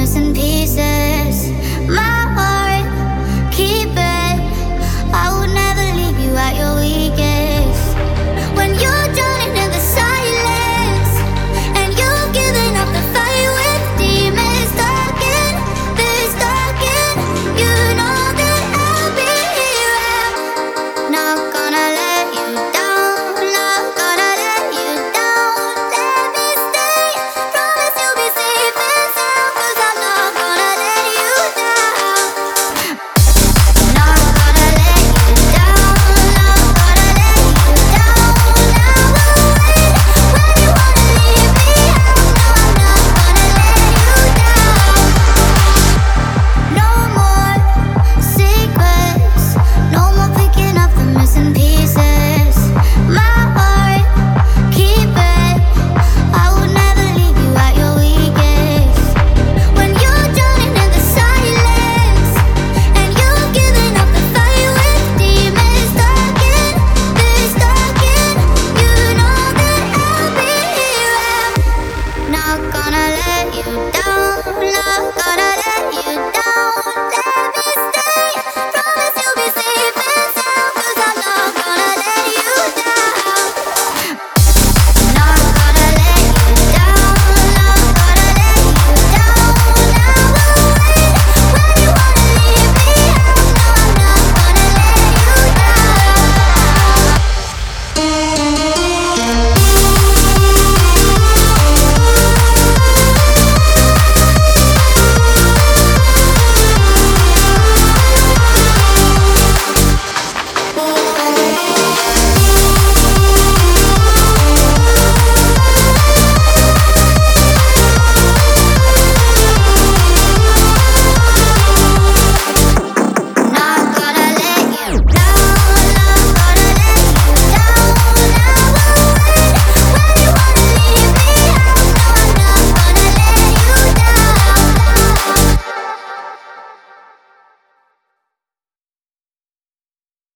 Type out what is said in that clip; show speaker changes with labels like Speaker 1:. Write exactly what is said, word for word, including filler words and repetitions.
Speaker 1: in pieces. My heart, keep it. I would never leave you at your weakest. When you're drowning in the silence, and you've given up the fight with demons talking, this talking, you know that I'll be here. I'm not gonna let